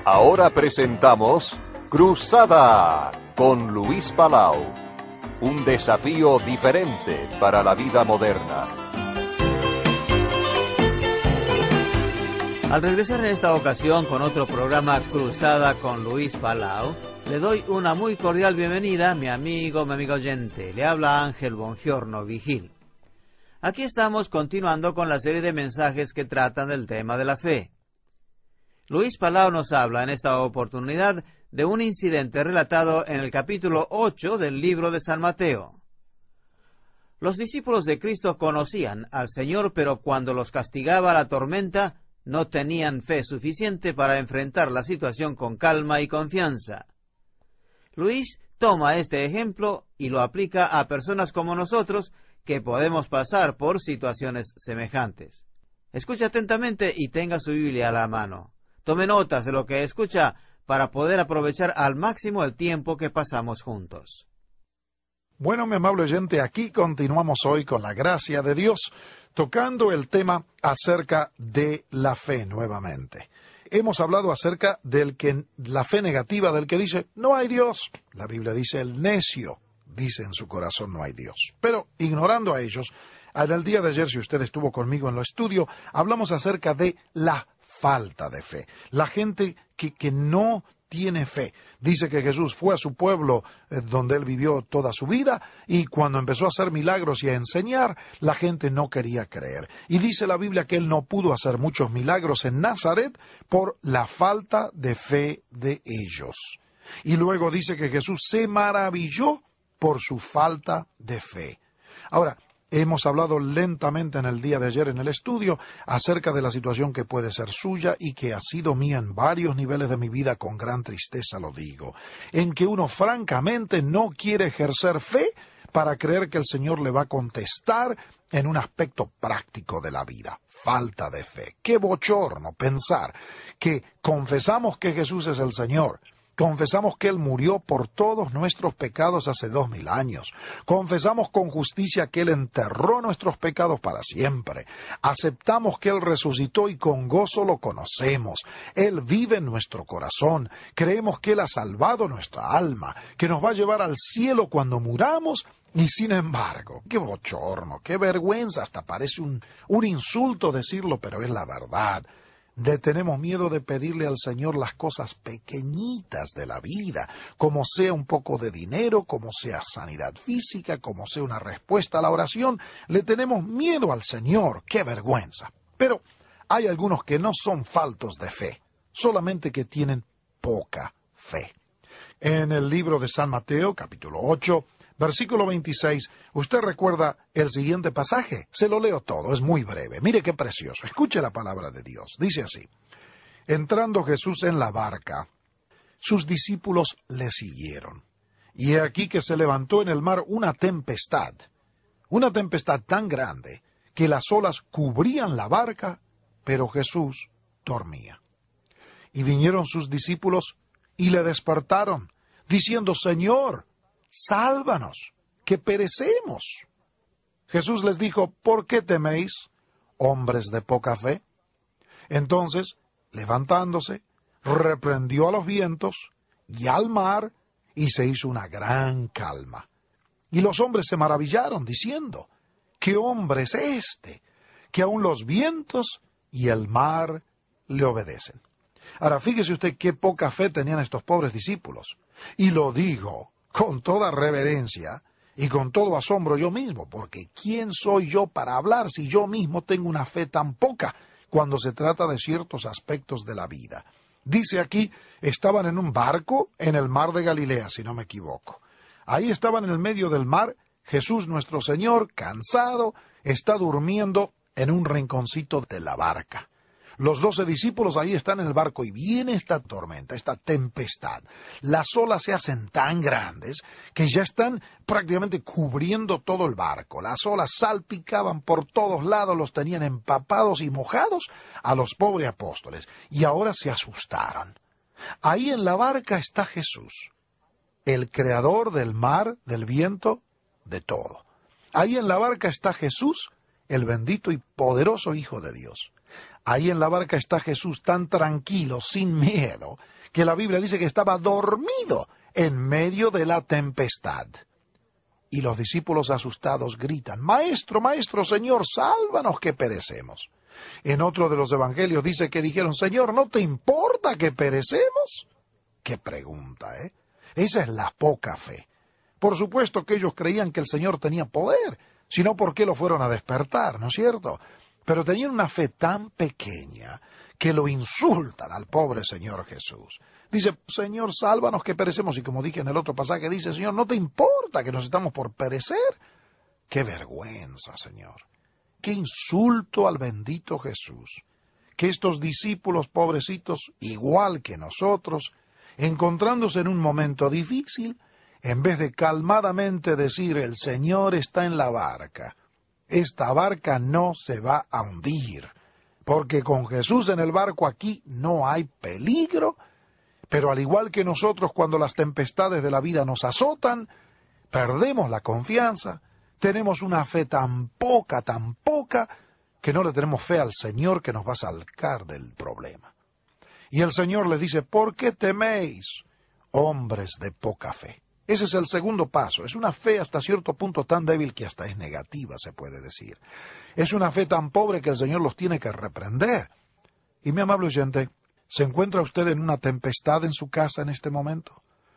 Ahora presentamos Cruzada con Luis Palau. Un desafío diferente para la vida moderna. Al regresar en esta ocasión con otro programa Cruzada con Luis Palau, le doy una muy cordial bienvenida a mi amigo oyente. Le habla Ángel Bongiorno Vigil. Aquí estamos continuando con la serie de mensajes que tratan del tema de la fe. Luis Palau nos habla en esta oportunidad de un incidente relatado en el capítulo 8 del libro de San Mateo. Los discípulos de Cristo conocían al Señor, pero cuando los castigaba la tormenta, no tenían fe suficiente para enfrentar la situación con calma y confianza. Luis toma este ejemplo y lo aplica a personas como nosotros que podemos pasar por situaciones semejantes. Escuche atentamente y tenga su Biblia a la mano. Tome notas de lo que escucha para poder aprovechar al máximo el tiempo que pasamos juntos. Bueno, mi amable oyente, aquí continuamos hoy con la gracia de Dios, tocando el tema acerca de la fe nuevamente. Hemos hablado acerca la fe negativa del que dice, no hay Dios. La Biblia dice, el necio dice en su corazón, no hay Dios. Pero, ignorando a ellos, en el día de ayer, si usted estuvo conmigo en el estudio, hablamos acerca de la falta de fe. La gente que no tiene fe. Dice que Jesús fue a su pueblo donde él vivió toda su vida y cuando empezó a hacer milagros y a enseñar, la gente no quería creer. Y dice la Biblia que él no pudo hacer muchos milagros en Nazaret por la falta de fe de ellos. Y luego dice que Jesús se maravilló por su falta de fe. Ahora, hemos hablado lentamente en el día de ayer en el estudio acerca de la situación que puede ser suya y que ha sido mía en varios niveles de mi vida, con gran tristeza lo digo, en que uno francamente no quiere ejercer fe para creer que el Señor le va a contestar en un aspecto práctico de la vida. Falta de fe. Qué bochorno pensar que confesamos que Jesús es el Señor. Confesamos que Él murió por todos nuestros pecados hace 2000 años. Confesamos con justicia que Él enterró nuestros pecados para siempre. Aceptamos que Él resucitó y con gozo lo conocemos. Él vive en nuestro corazón. Creemos que Él ha salvado nuestra alma, que nos va a llevar al cielo cuando muramos. Y sin embargo, qué bochorno, qué vergüenza, hasta parece un insulto decirlo, pero es la verdad. Tenemos miedo de pedirle al Señor las cosas pequeñitas de la vida, como sea un poco de dinero, como sea sanidad física, como sea una respuesta a la oración. Le tenemos miedo al Señor, ¡qué vergüenza! Pero hay algunos que no son faltos de fe, solamente que tienen poca fe. En el libro de San Mateo, capítulo 8, versículo 26, usted recuerda el siguiente pasaje. Se lo leo todo, es muy breve. Mire qué precioso. Escuche la palabra de Dios. Dice así: entrando Jesús en la barca, sus discípulos le siguieron. Y he aquí que se levantó en el mar una tempestad tan grande que las olas cubrían la barca, pero Jesús dormía. Y vinieron sus discípulos y le despertaron, diciendo: Señor, sálvanos, que perecemos. Jesús les dijo: ¿por qué teméis, hombres de poca fe? Entonces, levantándose, reprendió a los vientos y al mar, y se hizo una gran calma. Y los hombres se maravillaron, diciendo: ¿qué hombre es este, que aun los vientos y el mar le obedecen? Ahora, fíjese usted qué poca fe tenían estos pobres discípulos. Y lo digo con toda reverencia y con todo asombro yo mismo, porque ¿quién soy yo para hablar si yo mismo tengo una fe tan poca cuando se trata de ciertos aspectos de la vida? Dice aquí, estaban en un barco en el mar de Galilea, si no me equivoco. Ahí estaban en el medio del mar, Jesús nuestro Señor, cansado, está durmiendo en un rinconcito de la barca. Los 12 discípulos ahí están en el barco y viene esta tormenta, esta tempestad. Las olas se hacen tan grandes que ya están prácticamente cubriendo todo el barco. Las olas salpicaban por todos lados, los tenían empapados y mojados a los pobres apóstoles. Y ahora se asustaron. Ahí en la barca está Jesús, el creador del mar, del viento, de todo. Ahí en la barca está Jesús, el bendito y poderoso Hijo de Dios. Ahí en la barca está Jesús tan tranquilo, sin miedo, que la Biblia dice que estaba dormido en medio de la tempestad. Y los discípulos asustados gritan, Maestro, Maestro, Señor, sálvanos que perecemos. En otro de los evangelios dice que dijeron, Señor, ¿no te importa que perecemos? ¡Qué pregunta, eh! Esa es la poca fe. Por supuesto que ellos creían que el Señor tenía poder, si no, ¿por qué lo fueron a despertar, no es cierto? Pero tenían una fe tan pequeña que lo insultan al pobre Señor Jesús. Dice, Señor, sálvanos que perecemos. Y como dije en el otro pasaje, dice, Señor, ¿no te importa que nos estamos por perecer? ¡Qué vergüenza, Señor! ¡Qué insulto al bendito Jesús! Que estos discípulos pobrecitos, igual que nosotros, encontrándose en un momento difícil, en vez de calmadamente decir, el Señor está en la barca, esta barca no se va a hundir, porque con Jesús en el barco aquí no hay peligro, pero al igual que nosotros cuando las tempestades de la vida nos azotan, perdemos la confianza, tenemos una fe tan poca, que no le tenemos fe al Señor que nos va a sacar del problema. Y el Señor les dice, ¿por qué teméis, hombres de poca fe? Ese es el segundo paso. Es una fe hasta cierto punto tan débil que hasta es negativa, se puede decir. Es una fe tan pobre que el Señor los tiene que reprender. Y mi amable oyente, ¿se encuentra usted en una tempestad en su casa en este momento?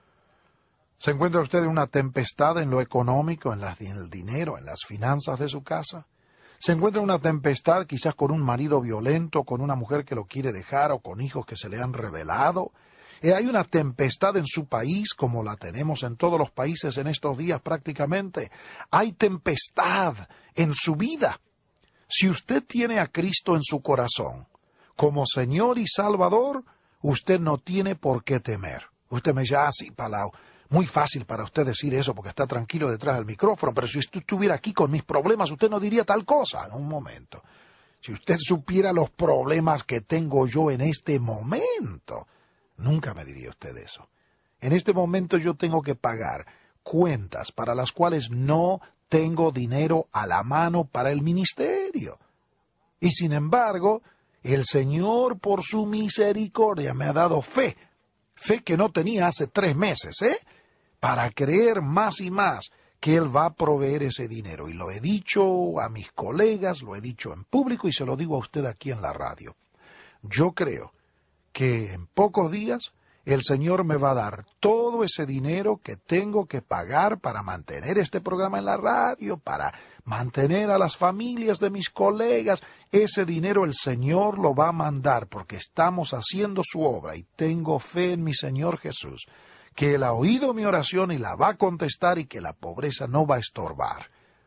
¿Se encuentra usted en una tempestad en lo económico, en el dinero, en las finanzas de su casa? ¿Se encuentra en una tempestad quizás con un marido violento, con una mujer que lo quiere dejar o con hijos que se le han rebelado? ¿Hay una tempestad en su país como la tenemos en todos los países en estos días prácticamente? Hay tempestad en su vida. Si usted tiene a Cristo en su corazón como Señor y Salvador, usted no tiene por qué temer. Usted me dice, sí, Palau, muy fácil para usted decir eso porque está tranquilo detrás del micrófono, pero si usted estuviera aquí con mis problemas, usted no diría tal cosa. En un momento. Si usted supiera los problemas que tengo yo en este momento, nunca me diría usted eso. En este momento yo tengo que pagar cuentas para las cuales no tengo dinero a la mano para el ministerio. Y sin embargo, el Señor por su misericordia me ha dado fe que no tenía hace 3 meses, para creer más y más que Él va a proveer ese dinero. Y lo he dicho a mis colegas, lo he dicho en público y se lo digo a usted aquí en la radio. Yo creo que en pocos días el Señor me va a dar todo ese dinero que tengo que pagar para mantener este programa en la radio, para mantener a las familias de mis colegas. Ese dinero el Señor lo va a mandar porque estamos haciendo su obra y tengo fe en mi Señor Jesús, que Él ha oído mi oración y la va a contestar y que la pobreza no va a estorbar.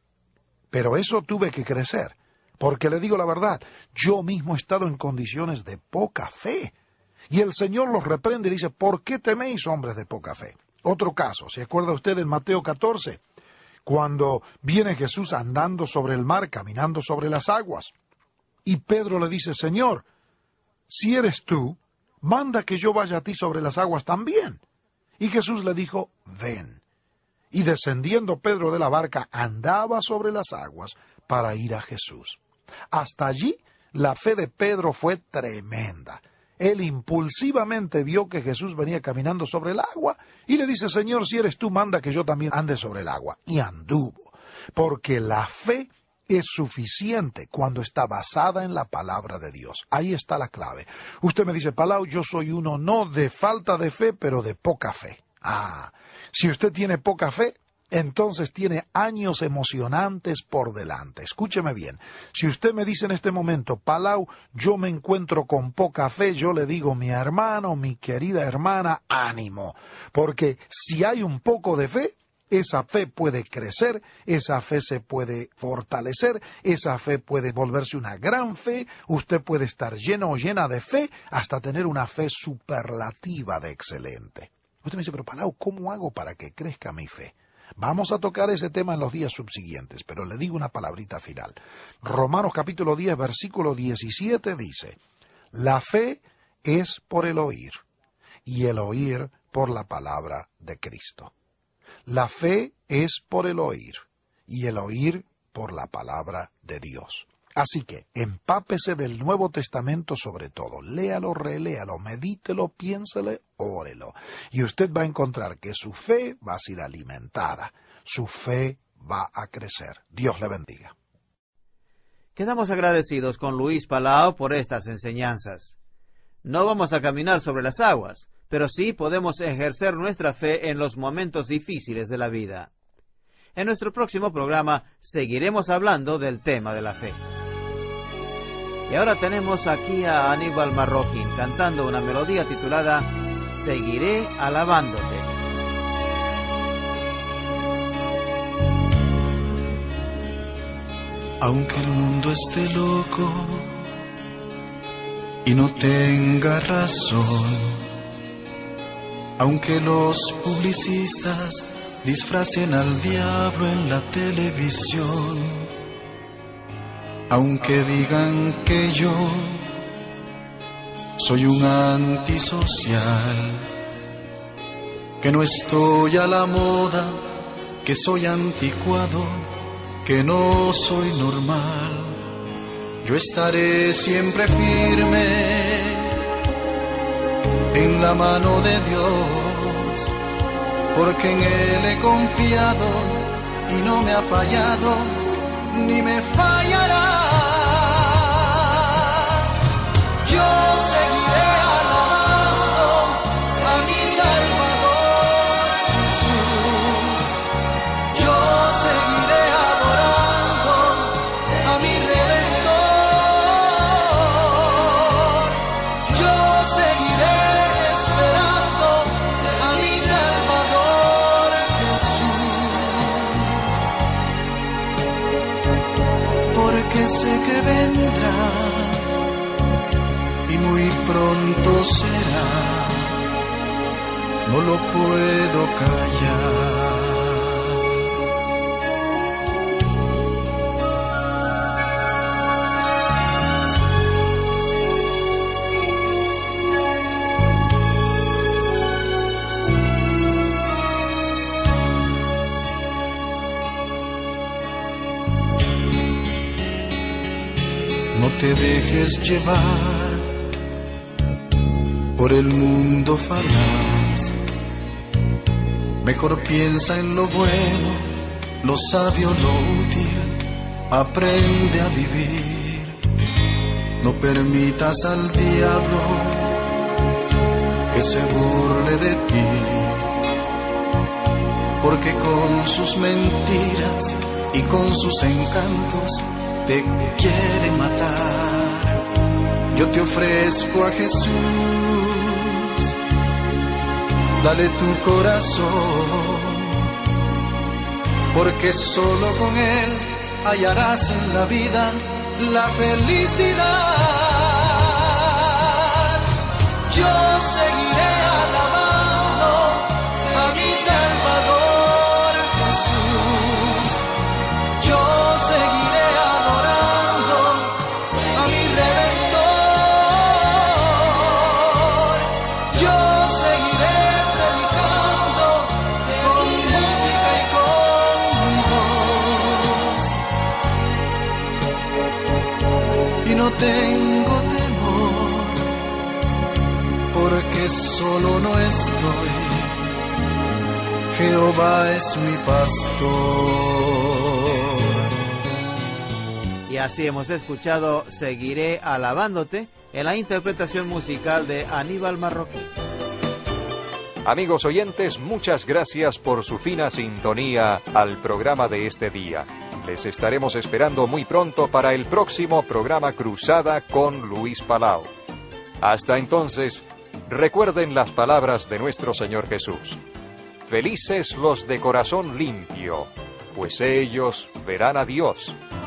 Pero eso tuve que crecer, porque le digo la verdad, yo mismo he estado en condiciones de poca fe. Y el Señor los reprende y dice, ¿por qué teméis, hombres de poca fe? Otro caso, ¿se acuerda usted en Mateo 14? Cuando viene Jesús andando sobre el mar, caminando sobre las aguas. Y Pedro le dice, Señor, si eres tú, manda que yo vaya a ti sobre las aguas también. Y Jesús le dijo, ven. Y descendiendo Pedro de la barca, andaba sobre las aguas para ir a Jesús. Hasta allí, la fe de Pedro fue tremenda. Él impulsivamente vio que Jesús venía caminando sobre el agua y le dice, Señor, si eres tú, manda que yo también ande sobre el agua. Y anduvo, porque la fe es suficiente cuando está basada en la palabra de Dios. Ahí está la clave. Usted me dice, Palau, yo soy uno no de falta de fe, pero de poca fe. Si usted tiene poca fe, entonces tiene años emocionantes por delante. Escúcheme bien. Si usted me dice en este momento, Palau, yo me encuentro con poca fe, yo le digo, mi hermano, mi querida hermana, ánimo. Porque si hay un poco de fe, esa fe puede crecer, esa fe se puede fortalecer, esa fe puede volverse una gran fe, usted puede estar lleno o llena de fe hasta tener una fe superlativa de excelente. Usted me dice, pero Palau, ¿cómo hago para que crezca mi fe? Vamos a tocar ese tema en los días subsiguientes, pero le digo una palabrita final. Romanos capítulo 10, versículo 17 dice, la fe es por el oír, y el oír por la palabra de Cristo. La fe es por el oír, y el oír por la palabra de Dios. Así que empápese del Nuevo Testamento sobre todo. Léalo, reléalo, medítelo, piénsele, órelo. Y usted va a encontrar que su fe va a ser alimentada. Su fe va a crecer. Dios le bendiga. Quedamos agradecidos con Luis Palau por estas enseñanzas. No vamos a caminar sobre las aguas, pero sí podemos ejercer nuestra fe en los momentos difíciles de la vida. En nuestro próximo programa seguiremos hablando del tema de la fe. Y ahora tenemos aquí a Aníbal Marroquín cantando una melodía titulada Seguiré alabándote. Aunque el mundo esté loco y no tenga razón, aunque los publicistas disfracen al diablo en la televisión, aunque digan que yo soy un antisocial, que no estoy a la moda, que soy anticuado, que no soy normal, yo estaré siempre firme en la mano de Dios, porque en Él he confiado y no me ha fallado, ni me fallará. Yo seguiré alabando a mi Salvador Jesús. Yo seguiré adorando a mi Redentor. Yo seguiré esperando a mi Salvador Jesús. Porque sé que vendrá y muy pronto será, no lo puedo callar. No te dejes llevar por el mundo falaz, mejor piensa en lo bueno, lo sabio, lo útil, aprende a vivir. No permitas al diablo que se burle de ti, porque con sus mentiras y con sus encantos te quiere matar. Yo te ofrezco a Jesús, dale tu corazón, porque solo con Él hallarás en la vida la felicidad. Yo seguiré alabando a mi Salvador Jesús. Yo seguiré adorando a mi Redentor. Yo seguiré predicando con música y con voz. Y no tengo temor, porque solo no estoy. Jehová es mi pastor. Y así hemos escuchado Seguiré alabándote en la interpretación musical de Aníbal Marroquín. Amigos oyentes, muchas gracias por su fina sintonía al programa de este día. Les estaremos esperando muy pronto para el próximo programa Cruzada con Luis Palau. Hasta entonces, recuerden las palabras de nuestro Señor Jesús. Felices los de corazón limpio, pues ellos verán a Dios.